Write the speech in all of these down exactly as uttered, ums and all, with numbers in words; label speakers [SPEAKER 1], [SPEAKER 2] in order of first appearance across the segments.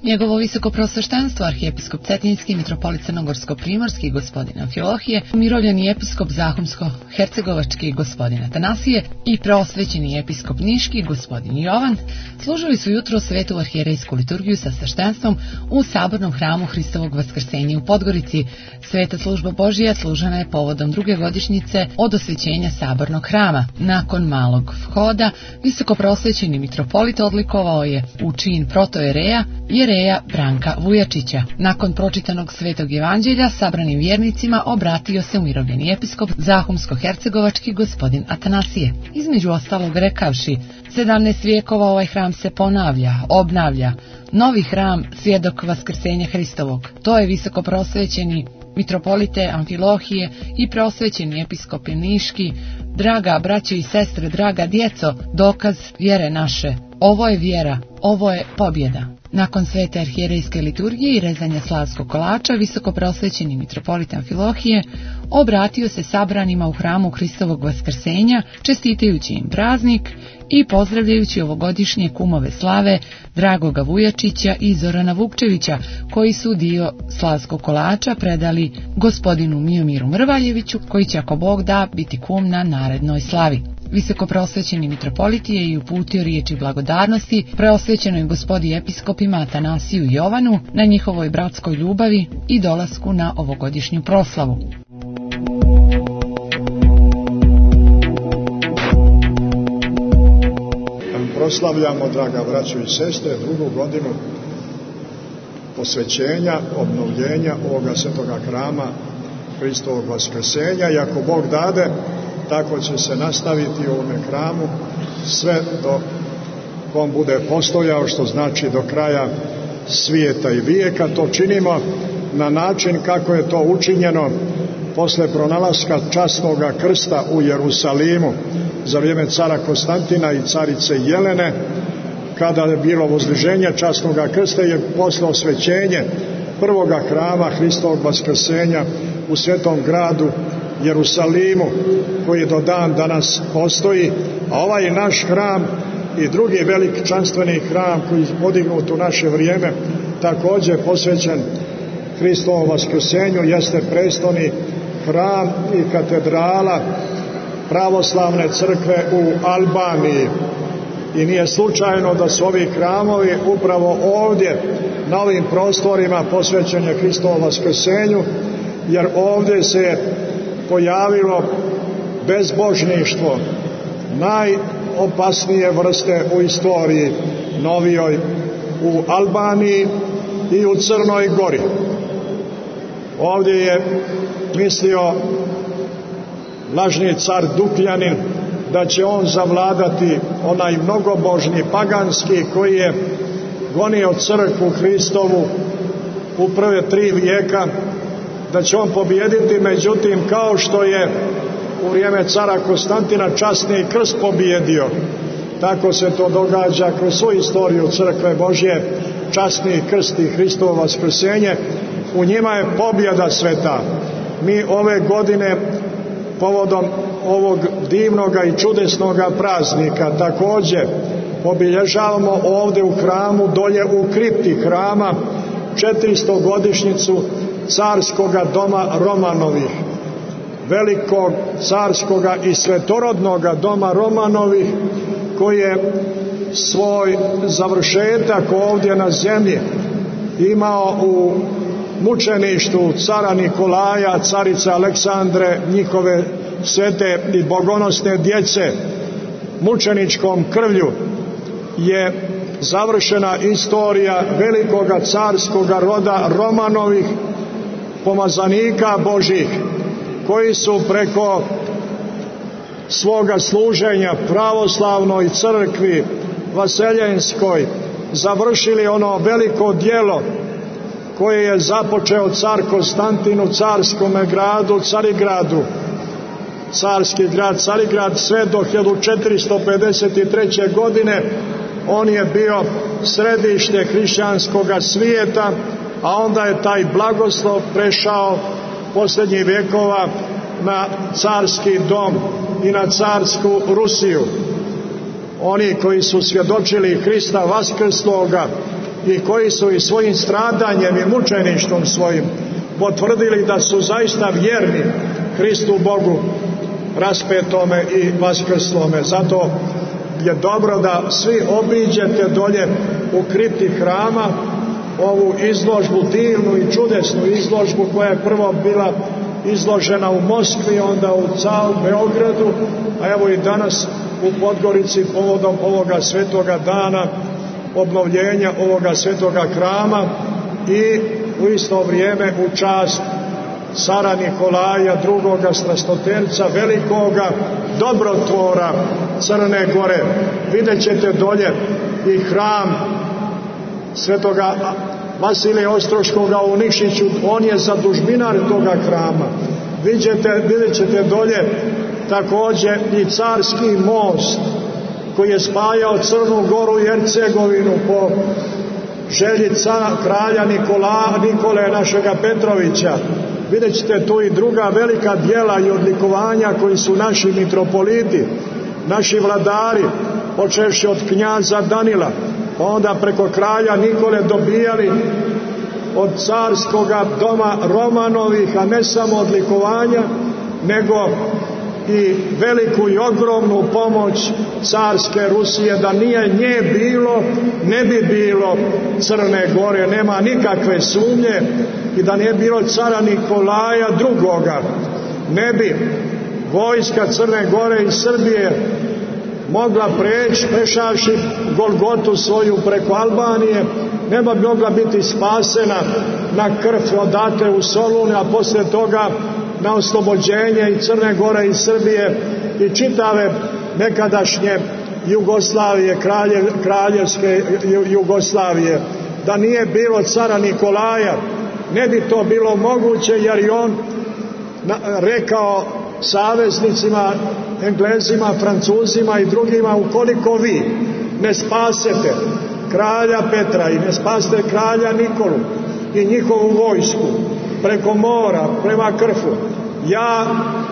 [SPEAKER 1] Njegovo visoko prosveštenstvo, arhijepiskop Cetinjski, mitropolit Crnogorsko-primorski gospodin Amfilohije, umirovljeni episkop Zahumsko-hercegovački gospodin Atanasije i preosvećeni episkop Niški gospodin Jovan služili su jutro svetu arhijerejsku liturgiju sa sveštenstvom u sabornom hramu Hristovog vaskrsenja u Podgorici. Sveta služba Božija služena je povodom druge godišnjice od osvećenja sabornog hrama. Nakon malog vhoda, visoko prosvećeni mitropolit odlikovao je u čin protojereja Jereja Branka Vujačića. Nakon pročitanog svetog evanđelja sabranim vjernicima obratio se umirovljeni episkop Zahumsko-hercegovački gospodin Atanasije. Između ostalog rekavši: sedamnaest vijekova ovaj hram se ponavlja, obnavlja. Novi hram, svjedok vaskrsenja Hristovog. To je visoko prosvećeni mitropolite Amfilohije i preosvećeni episkop Niški, draga braće i sestre, draga djeco, dokaz vjere naše. Ovo je vjera, ovo je pobjeda. Nakon svete arhijerejske liturgije i rezanja slavskog kolača, visoko prosvećeni mitropolit Amfilohije obratio se sabranima u hramu Hristovog vaskrsenja, čestitajući im praznik i pozdravljajući ovogodišnje kumove slave Dragoga Vujačića i Zorana Vukčevića, koji su dio slavskog kolača predali gospodinu Miomiru Mrvaljeviću, koji će, ako Bog da, biti kum na narednoj slavi. Visoko prosvećeni mitropolit je i uputio riječi blagodarnosti preosvećenoj gospodi episkopima Atanasiju i Jovanu na njihovoj bratskoj ljubavi i dolasku na ovogodišnju proslavu.
[SPEAKER 2] Proslavljamo, draga braćo i sestre, drugu godinu posvećenja, obnovljenja ovoga svetoga hrama Hristovog vaskrsenja, i ako Bog dade, tako će se nastaviti u ovome hramu sve do on bude postojao, što znači do kraja svijeta i vijeka. To činimo na način kako je to učinjeno posle pronalaska časnoga krsta u Jerusalimu za vrijeme cara Konstantina i carice Jelene, kada je bilo vozdiženje časnoga krsta, je posle osvećenje prvoga hrama Hristovog vaskrsenja u svetom gradu Jerusalimu, koji do dan danas postoji, a ovaj naš hram i drugi veličanstveni hram koji je podignut u naše vrijeme, također posvećen Hristovom vaskrsenju, jeste prestolni hram i katedrala pravoslavne crkve u Albaniji. I nije slučajno da su ovi hramovi upravo ovdje na ovim prostorima posvećeni Hristovom vaskrsenju, jer ovdje se pojavilo bezbožništvo najopasnije vrste u istoriji novijoj u Albaniji i u Crnoj Gori. Ovdje je mislio lažni car Dukljanin da će on zavladati, onaj mnogobožni paganski koji je gonio crkvu Hristovu u prve tri vijeka, da će on pobijediti. Međutim, kao što je u vrijeme cara Konstantina časni krst pobijedio, tako se to događa kroz svu istoriju crkve Božje. Časni krst i Hristovo vaskrsenje, u njima je pobjeda sveta. Mi ove godine povodom ovog divnoga i čudesnoga praznika također obilježavamo ovdje u hramu, dolje u kripti hrama, četiristogodišnjicu carskoga doma Romanovih, velikog carskoga i svetorodnoga doma Romanovih, koji je svoj završetak ovdje na zemlji imao u mučeništvu cara Nikolaja, carice Aleksandre, njihove svete i bogonosne djece. Mučeničkom krvlju je završena istorija velikoga carskoga roda Romanovih, pomazanika Božih, koji su preko svoga služenja pravoslavnoj crkvi vaseljenskoj završili ono veliko djelo koje je započeo car Konstantin u carskome gradu Carigradu. Carski grad Carigrad sve do hiljadu četiristo pedeset treće. godine on je bio središte hrišćanskoga svijeta, a onda je taj blagoslov prešao posljednjih vjekova na carski dom i na carsku Rusiju. Oni koji su svjedočili Hrista vaskrsloga i koji su i svojim stradanjem i mučeništvom svojim potvrdili da su zaista vjerni Hristu Bogu raspetome i vaskrslome. Zato je dobro da svi obiđete dolje u kripti hrama ovu izložbu, divnu i čudesnu izložbu koja je prvo bila izložena u Moskvi, onda u Caru, Beogradu, a evo i danas u Podgorici povodom ovoga svetoga dana obnovljenja ovoga svetoga hrama i u isto vrijeme u čast cara Nikolaja drugoga Strastoterca, velikoga dobrotvora Crne Gore. Vidjet ćete dolje i hram svetoga Vasilija Ostroškoga u Nikšiću, on je zadužbinar toga hrama. Vidjet ćete dolje također i carski most koji je spajao Crnu Goru i Hercegovinu po želji cara, kralja Nikola, Nikole našega Petrovića. Vidjet ćete tu i druga velika djela i odlikovanja koji su naši mitropoliti, naši vladari, počevši od knjaza Danila, pa onda preko kralja Nikole dobijali od carskoga doma Romanovih, a ne samo odlikovanja, nego i veliku i ogromnu pomoć carske Rusije. Da nije nje bilo, ne bi bilo Crne Gore, nema nikakve sumnje, i da nije bilo cara Nikolaja drugoga, ne bi vojska Crne Gore i Srbije mogla preći, prešavši Golgotu svoju preko Albanije, ne bi mogla biti spasena na krv odatle u Solunu, a poslije toga na oslobođenje i Crne Gore i Srbije i čitave nekadašnje Jugoslavije, kralje, kraljevske Jugoslavije. Da nije bilo cara Nikolaja, ne bi to bilo moguće, jer je on rekao saveznicima, Englezima, Francuzima i drugima: ukoliko vi ne spasete kralja Petra i ne spasete kralja Nikolu i njihovu vojsku preko mora prema Krfu, ja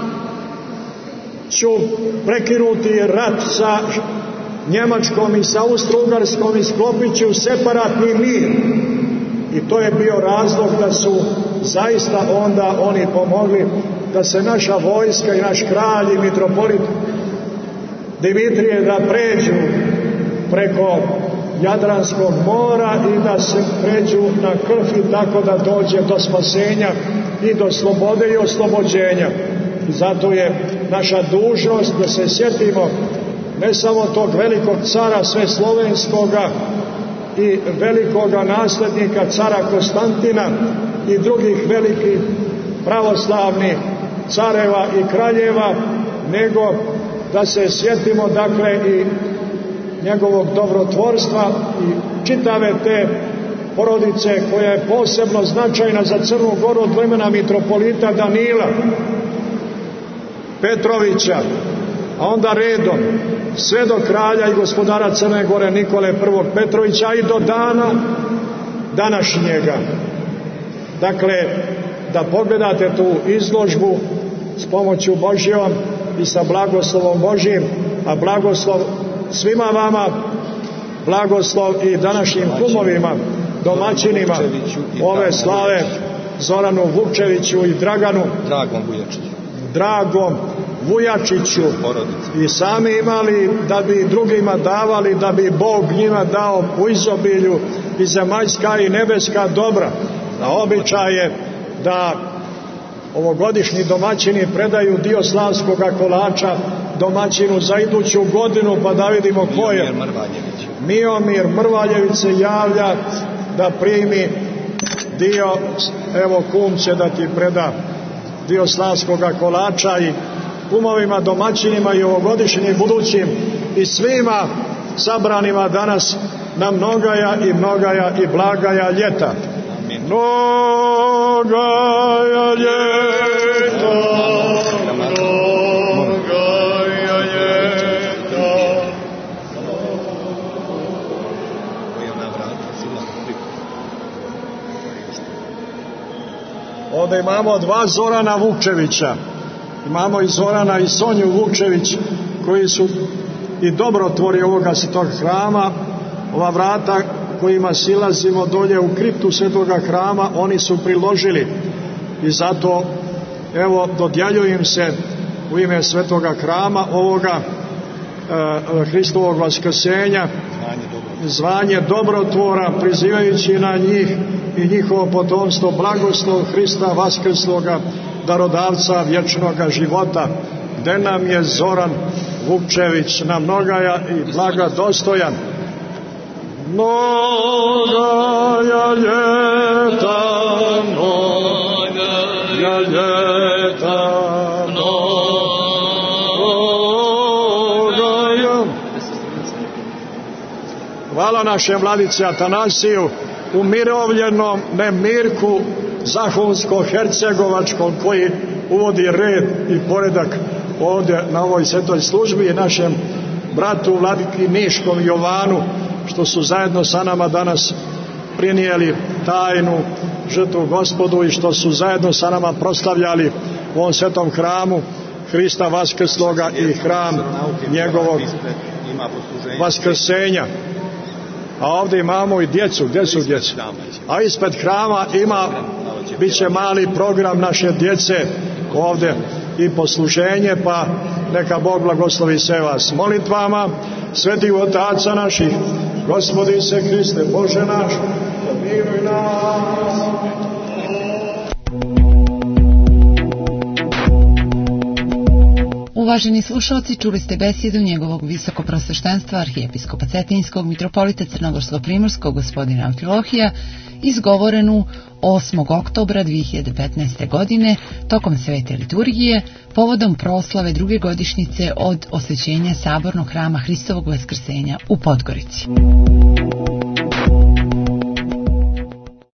[SPEAKER 2] ću prekinuti rat sa Njemačkom i sa Austro-Ugarskom i sklopit ću separatni mir. I to je bio razlog da su zaista onda oni pomogli da se naša vojska i naš kralj i mitropolit Dimitrije da pređu preko Jadranskog mora i da se pređu na Krf, i tako da dođe do spasenja i do slobode i oslobođenja. I zato je naša dužnost da se sjetimo ne samo tog velikog cara sveslovenskoga i velikoga nasljednika cara Konstantina i drugih velikih pravoslavnih careva i kraljeva, nego da se sjetimo dakle i njegovog dobrotvorstva i čitave te porodice koja je posebno značajna za Crnu Goru od vremena mitropolita Danila Petrovića, a onda redom sve do kralja i gospodara Crne Gore Nikole prvog Petrovića i do dana današnjega. Dakle, da pogledate tu izložbu s pomoću Božjom i sa blagoslovom Božjim, a blagoslov svima vama, blagoslov i današnjim kumovima, domaćinima ove slave, Zoranu Vukčeviću i Draganu
[SPEAKER 3] Dragom Vujačiću,
[SPEAKER 2] Dragom Vujačiću, i sami imali da bi drugima davali, da bi Bog njima dao u izobilju i zemaljska i nebeska dobra. Na običaj je da ovogodišnji domaćini predaju dio slavskoga kolača domaćinu za iduću godinu, pa da vidimo ko je. Miomir Mrvaljević se javlja da primi dio, evo kum će da ti preda dio slavskoga kolača, i kumovima, domaćinima i ovogodišnjim i budućim i svima sabranima danas na mnogaja i mnogaja i blagaja ljeta. Mnogaja ljeta, mnogaja ljeta. Ovdje imamo dva Zorana Vukčevića. Imamo i Zorana i Sonju Vukčević, koji su i dobrotvori ovoga svetog hrama. Ova vrata kojima silazimo dolje u kriptu svetoga hrama, oni su priložili. I zato, evo, dodjeljujem se u ime svetoga hrama ovoga e, Hristovog vaskrsenja zvanje dobrotvora, prizivajući na njih i njihovo potomstvo blagoslov Hrista vaskrsloga, darodavca vječnoga života, gde nam je Zoran Vukčević na mnogaja i blaga dostojan. Mnogaja ljeta, mnogaja ljeta, mnogaja. Hvala našem vladici Atanasiju, umirovljenom nemirku Zahumsko-hercegovačkom, koji uvodi red i poredak ovdje na ovoj svetoj službi, i našem bratu vladiki Niškom Jovanu, što su zajedno sa nama danas prinijeli tajnu žrtvu Gospodu i što su zajedno sa nama proslavljali u ovom svetom hramu Hrista vaskrsloga i hram njegovog vaskrsenja. A ovdje imamo i djecu. Gdje su djecu? A ispred hrama ima, bit će mali program naše djece ovdje i posluženje, pa neka Bog blagoslovi sve vas molitvama. Sveti otaca naših, Gospodi se Hriste, Bože naš, pomiluj nas.
[SPEAKER 1] Uvaženi slušalci, čuli ste besedu njegovog visokoprosveštenstva arhijepiskopa Cetinjskog mitropolita Crnogorsko-primorskog gospodina Amfilohija, izgovorenu osmog oktobra dve hiljade petnaeste. godine tokom svete liturgije povodom proslave druge godišnjice od osvećenja sabornog hrama Hristovog vaskrsenja u Podgorici.